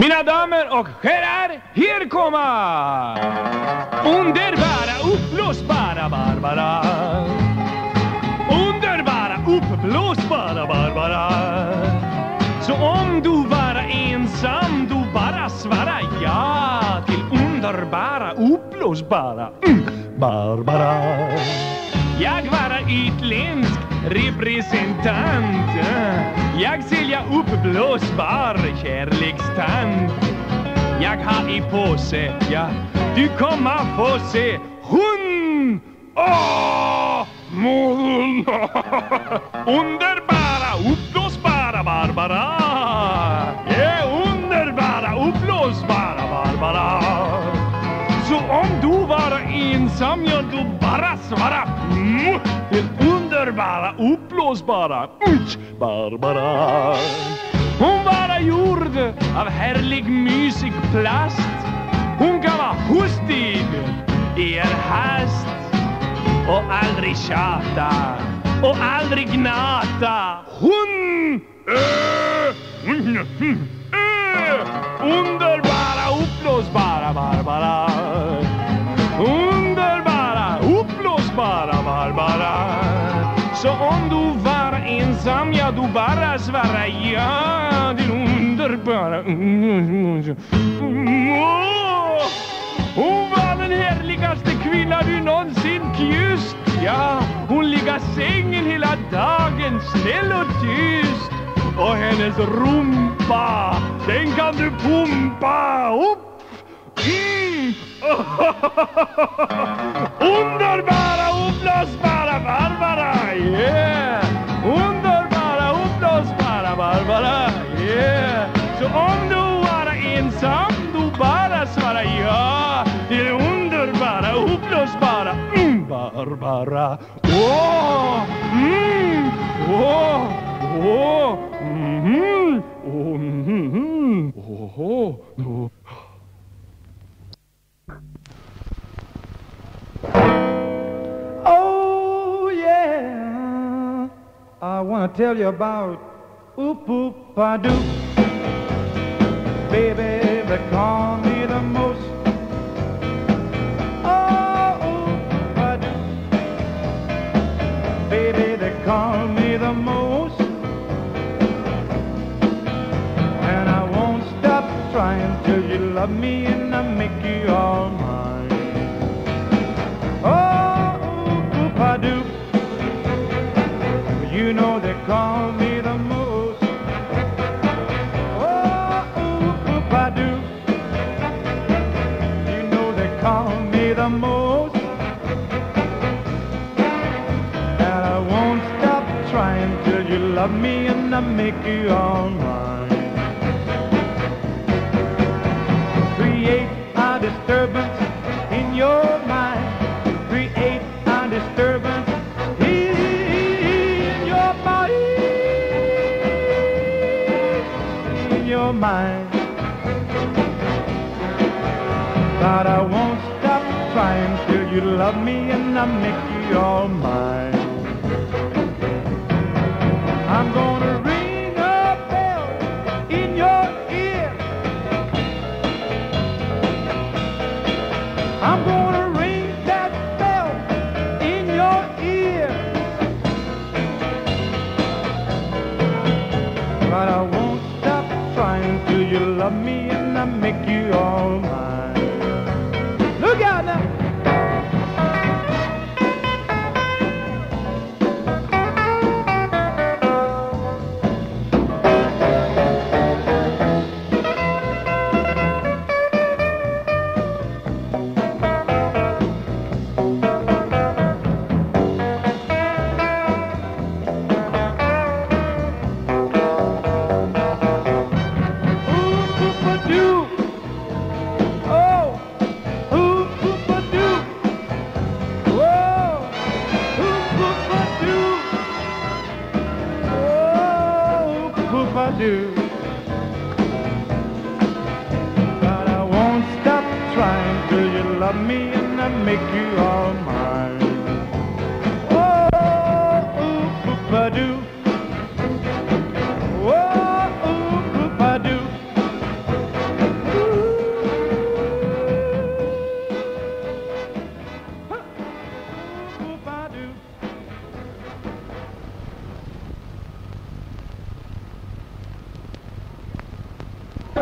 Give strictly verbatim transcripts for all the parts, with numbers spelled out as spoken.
Mina damer och herrar, här kommer underbara, uppblåsbara Barbara. Underbara, uppblåsbara Barbara. Så om du var ensam, du bara svara ja till underbara, uppblåsbara mm, Barbara. Jag var utländsk representant. Jag säljer uppblåsbar kärlekstant. Jag har i påse, ja, du kommer få se hon. Åh, hon. Underbara, uppblåsbara Barbara. Ja, underbara, uppblåsbara Barbara. Så om du var ensam, ja, du bara svara mm, den underbara, uppblåsbara mm, Barbara. Hon var gjord av härlig mysig plast. Hon kan vara hustig i er hast och aldrig tjata och aldrig gnata. Hon äh, äh, underbara, uppblåsbara Barbara. Underbara, uppblåsbara Barbara. Så om du var ensam, ja, du bara svara ja, din underbara. Hon var den härligaste kvinna du någonsin kysst. Ja, hon ligger sängen hela dagen, snäll och tyst. Och hennes rumpa, den kan du pumpa upp. Mm. Underbara, uppblåsbara Barbara, yeah. Underbara, uppblåsbara Barbara, yeah. Så om du var ensam, du bara svara ja. Det är underbara, uppblåsbara mm, Barbara. Åh, mm, åh, åh, mhm, åh, mhm, åh, åh. Oh yeah, I wanna tell you about Oop Oop Padu. Baby, they call me the most. Oh, Oop Padu. Baby, they call me the most. And I won't stop trying till you love me and I make you all mine. Oh, Oop I do. You know they call me the most. Oh, Oop I do. You know they call me the most. And I won't stop trying till you love me and I make you all mine. Create a disturbance in your mind. Create a disturbance in your body, in your mind. But I won't stop trying till you love me and I make you all mine. I'm gonna ring a bell in your ear. I'm gonna ring that bell in your ear. But I won't stop trying till you love me and I make you all mine. Look out now. Do. But I won't stop trying till you love me and I make you all mine. Oh, ooh, ooh, I do. Oh, ooh, ooh, I do.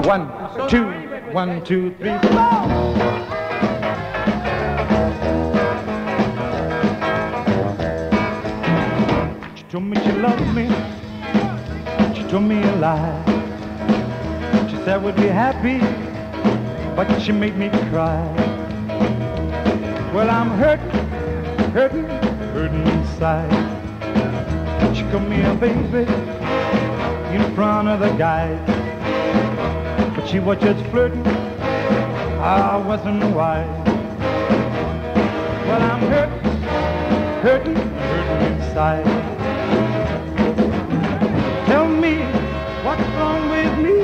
One, two, one, two, three, four. She told me she loved me. She told me a lie. She said we'd be happy, but she made me cry. Well, I'm hurting, hurting, hurting inside. She called me a baby in front of the guys, but she was just flirting. I wasn't wise. Well, I'm hurting, hurting, hurting inside. Tell me what's wrong with me.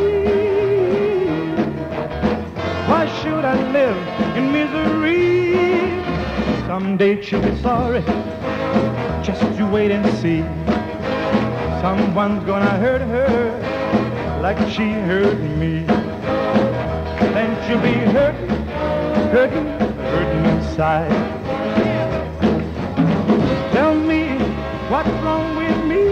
Why should I live in misery? Someday she'll be sorry. Just you wait and see. Someone's gonna hurt her like she hurt me. Then she'll be hurting, hurting, hurting inside. Tell me what's wrong with me.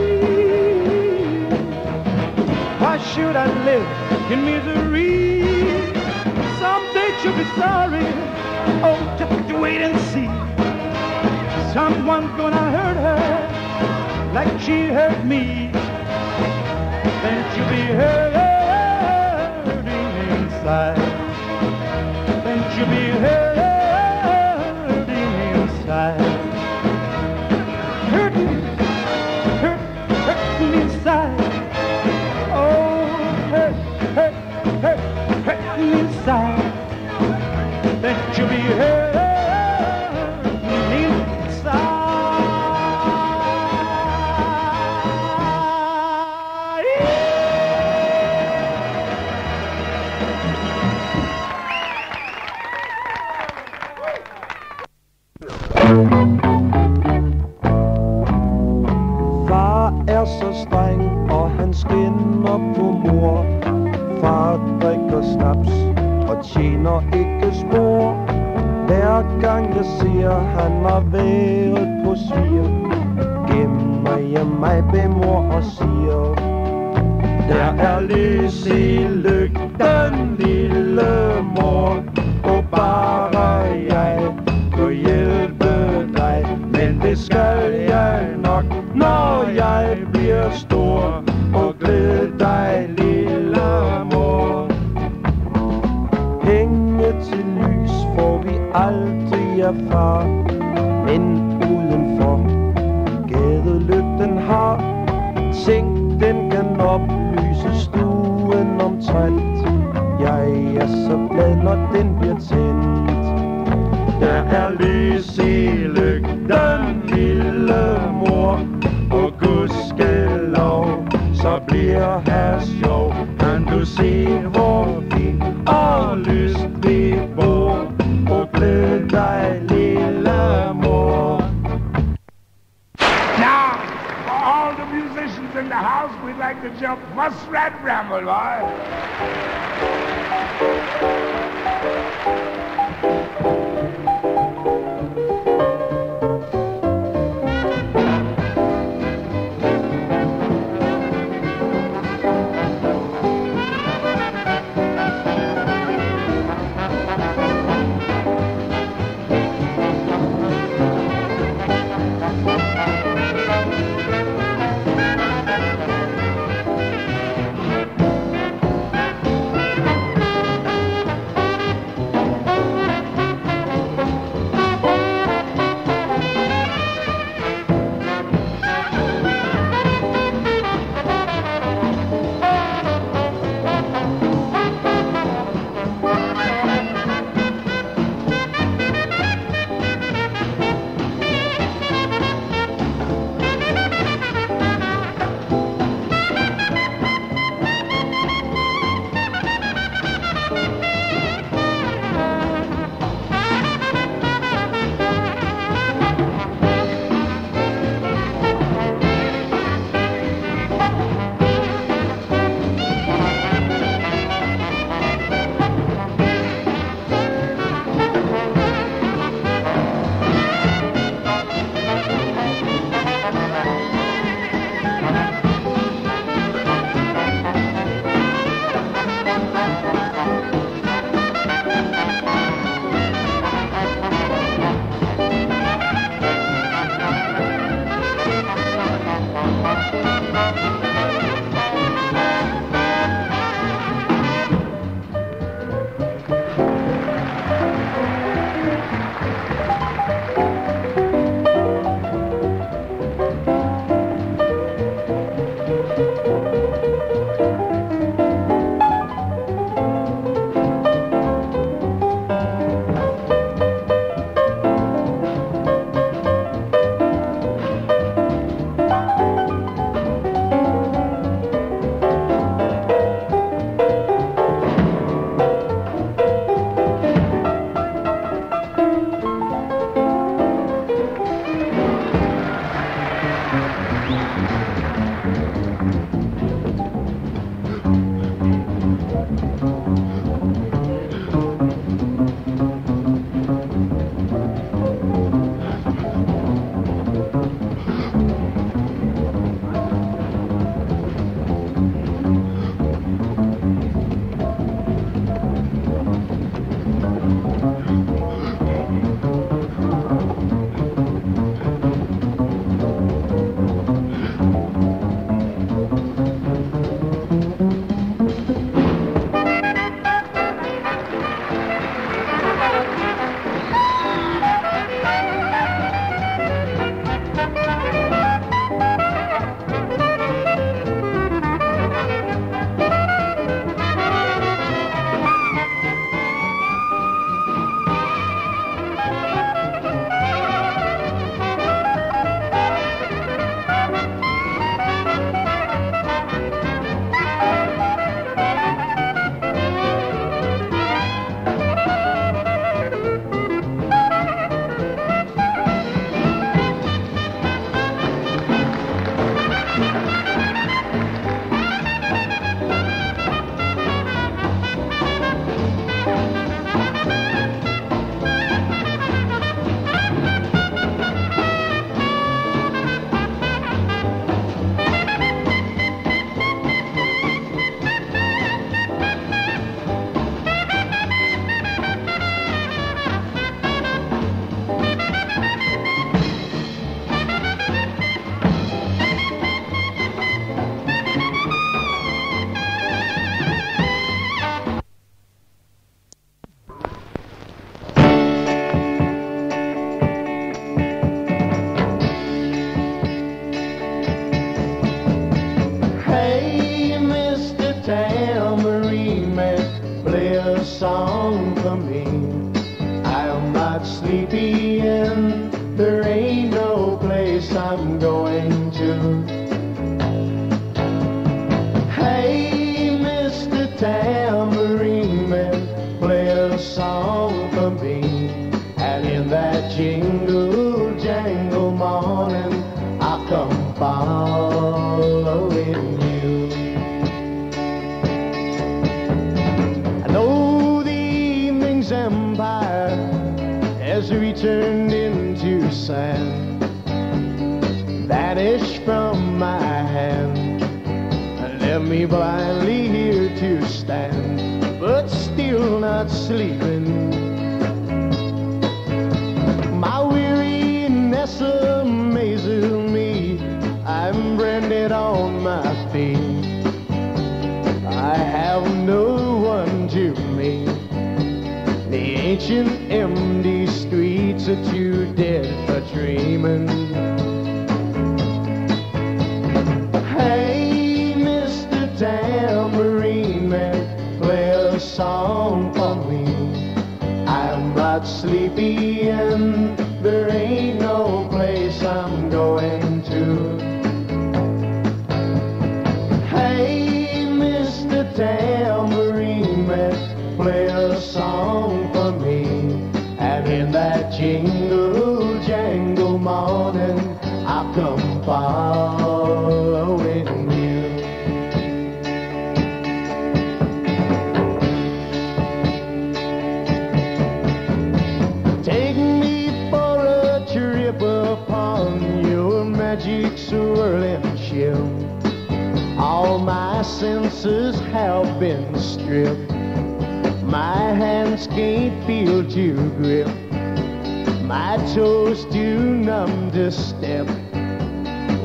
Why should I live in misery? Someday she'll be sorry. Oh, just you wait and see. Someone's gonna hurt her like she hurt me. Then she'll be hurting inside. Then she'll be hurting inside. Hurting, hurt, hurting inside. Oh, hurt, hurt, hurt, hurting inside. Then she'll be hurting. Far er så streng, og han skinner på mor. Far drikker snaps og tjener ikke spor. Hver gang jeg ser, han har været på svir, gemmer jeg mig bag mor og siger: der er lys i lygten, lille mor, og bare jeg kunne hjælpe dig. Men det skal jeg nok, når jeg bliver stor, og glæde dig, lille mor. Penge til lys får vi aldrig af far, men udenfor gadelygten har tænkt, den kan oplyse stuen omtrent. Jeg er så glad, når den bliver tændt. Der er lys i lygten, lille mor, og gudskelov, så bliver her sjov. Kan du se, hvor fint og lyst vi bor, og glæd dig, lille mor. Now, for all the musicians in the house, we'd like to jump Muskrat Ramble, right?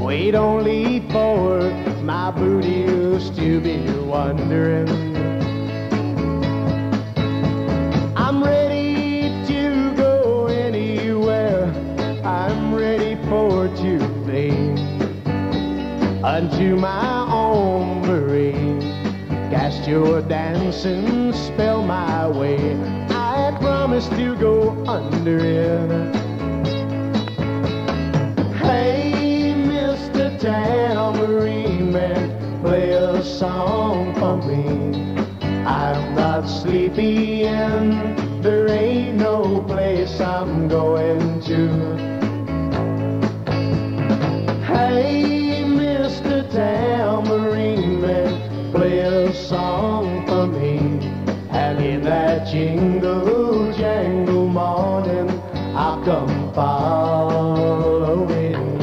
Wait only for my booty used to be wondering. I'm ready to go anywhere. I'm ready for to fade unto my own parade. Cast your dancing spell my way. I promise to go under it. Hey, Mister Tambourine Man, play a song for me. I'm not sleepy and there ain't no place I'm going to. Hey, Mister Tambourine Man, play a song for me. And in that jingle jangle morning, I'll come following you.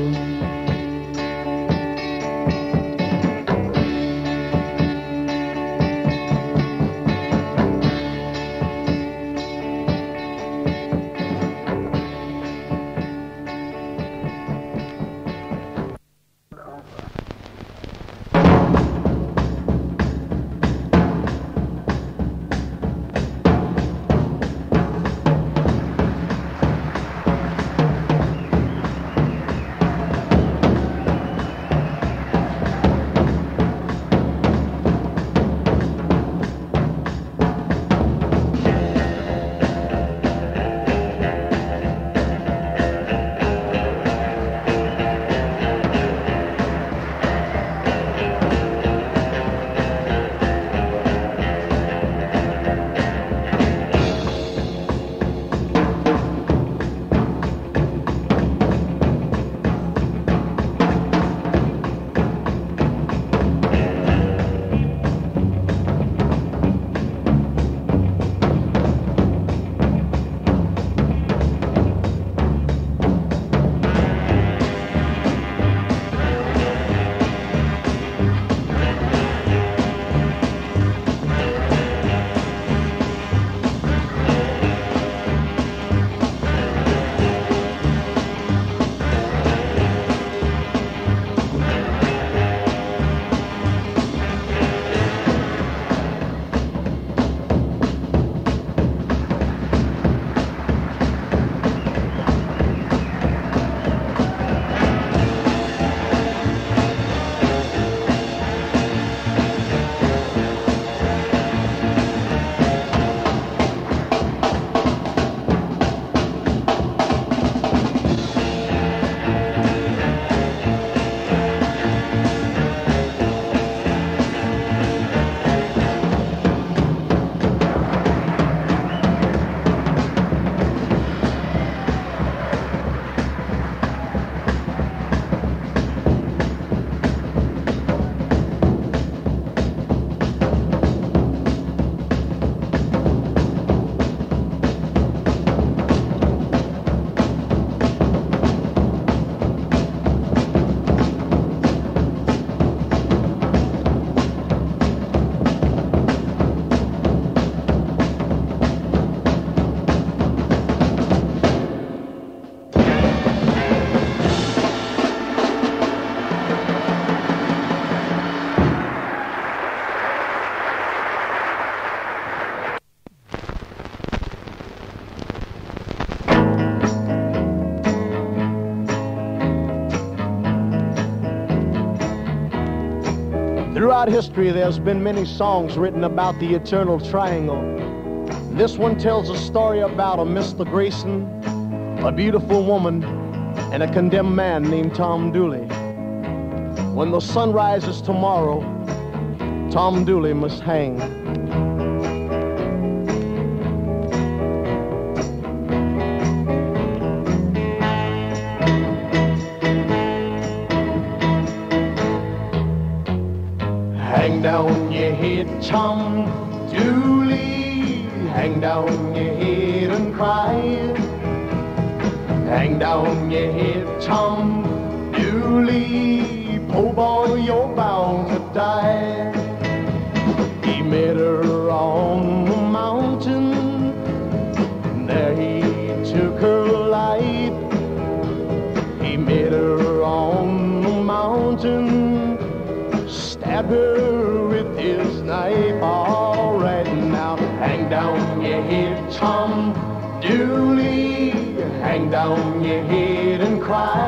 Throughout history, there's been many songs written about the Eternal Triangle. This one tells a story about a Mister Grayson, a beautiful woman, and a condemned man named Tom Dooley. When the sun rises tomorrow, Tom Dooley must hang. Hang down your head, Tom Dooley. Hang down your head and cry. Hang down your head, Tom Dooley. Po boy, you're bound to die. He met her on the mountain. There he took her life. He met her on mountain, stab her with his knife. All right now, hang down your head, Tom Dooley, hang down your head and cry.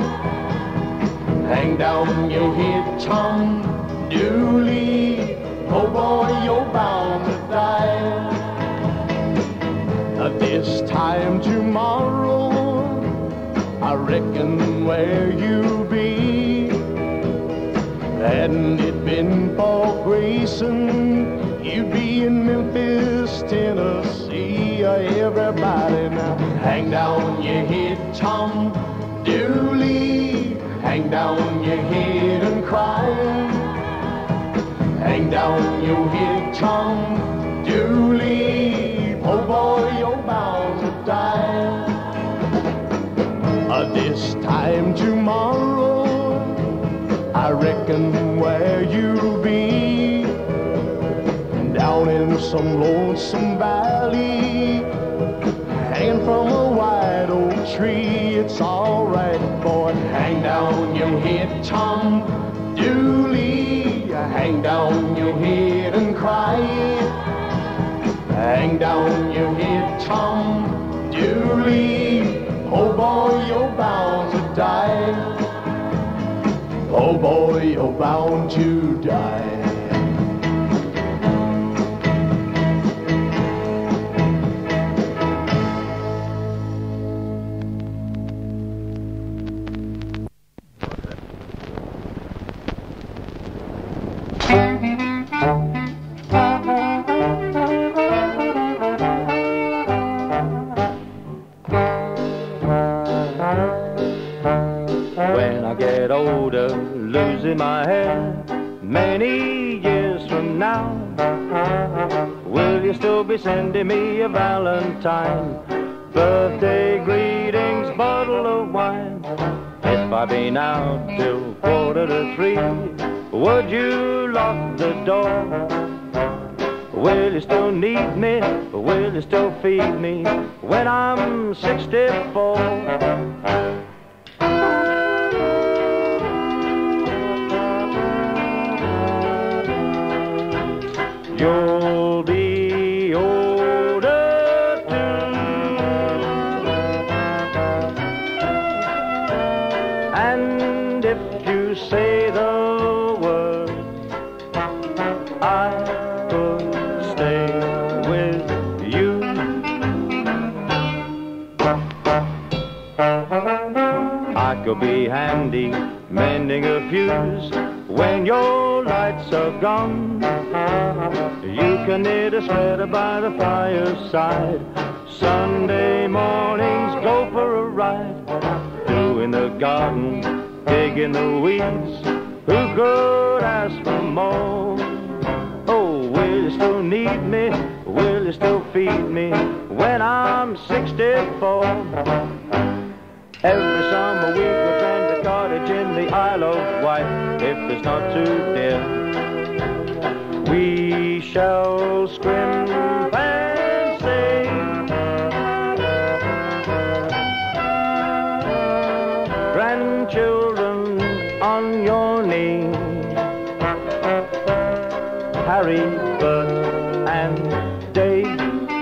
Hang down your head, Tom Dooley, oh boy, you're bound to die. Uh, this time tomorrow, I reckon where you'll be. Hadn't it been for Grayson, you'd be in Memphis, Tennessee. Uh, everybody now, hang down your head, Tom Dooley, hang down your head and cry. Hang down your head, Tom Dooley, oh boy, you're bound to die. Uh, this time tomorrow, I reckon where you'll be, down in some lonesome valley, hanging from a white oak tree. It's all right, boy, hang down your head, Tom Dooley, hang down your head and cry. Hang down your head, Tom Dooley, oh boy, you're bound to die. Oh boy, you're bound to die. When I get older, losing my hair, many years from now, will you still be sending me a valentine? Birthday greetings, bottle of wine. If I've been out till quarter to three, would you lock the door? Will you still need me? Will you still feed me when I'm sixty-four? You'll be older too, and if you say the word, I could stay with you. I could be handy mending a fuse when your lights are gone. You can knit a sweater by the fireside. Sunday mornings go for a ride. Doing the garden, digging the weeds. Who could ask for more? Oh, will you still need me? Will you still feed me when I'm sixty-four? Every summer we would rent a cottage in the Isle of Wight. If it's not too dear, we shall scrimp and sing. Grandchildren on your knee, Harry, Bert, and Dave.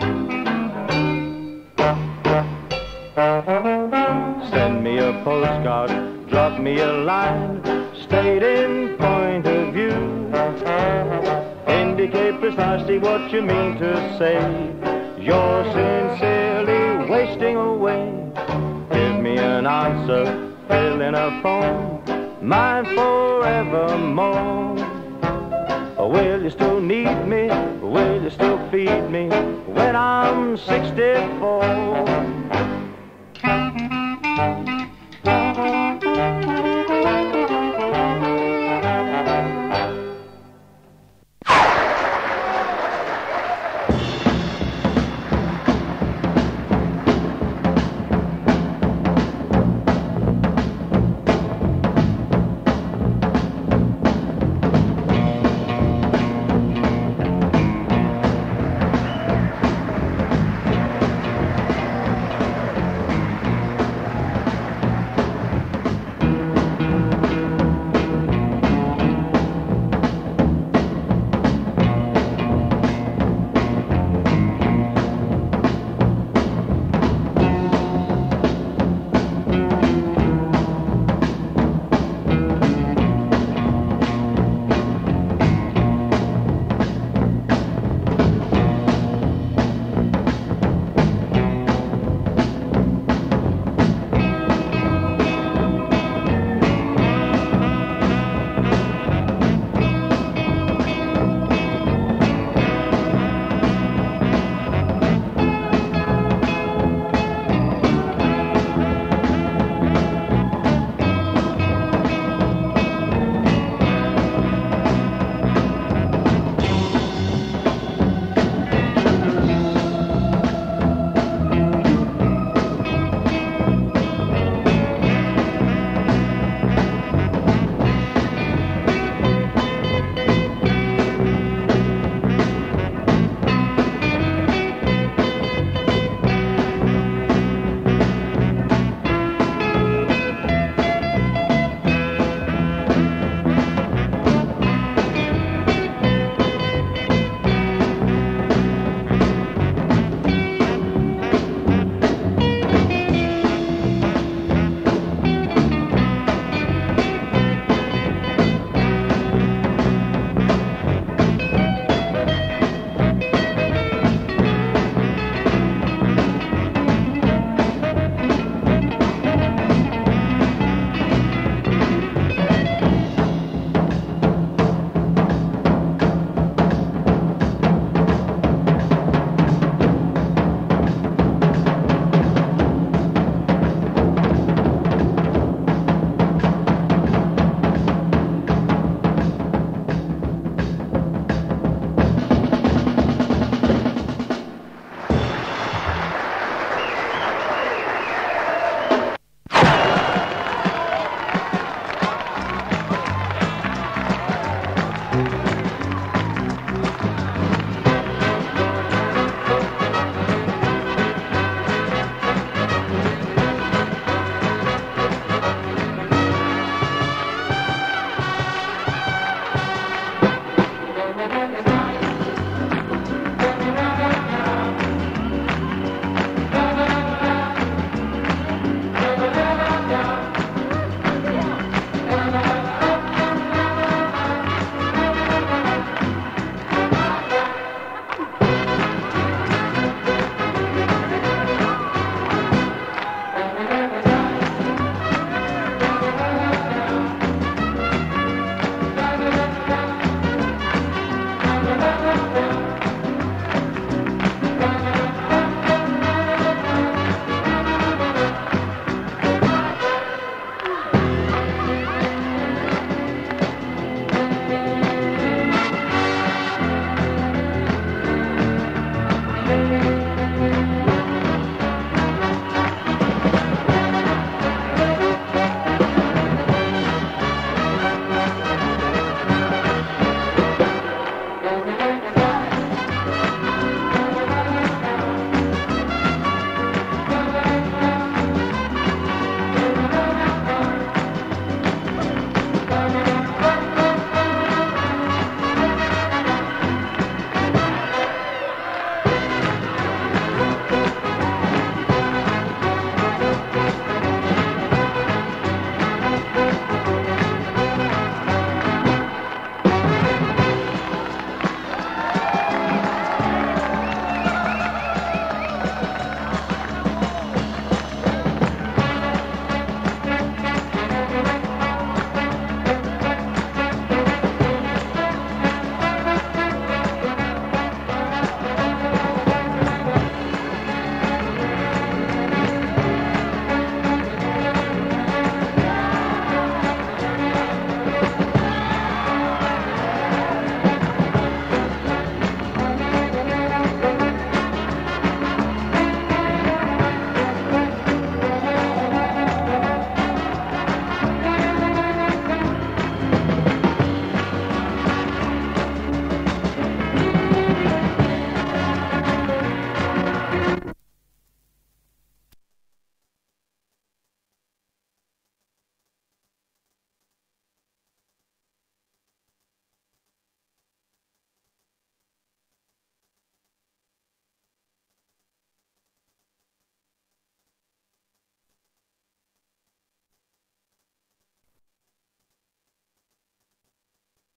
Send me a postcard, drop me a line, state in point of view. Indicate precisely what you mean to say. You're sincerely wasting away. Give me an answer, fill in a form, mine forevermore. Will you still need me? Will you still feed me when I'm sixty-four?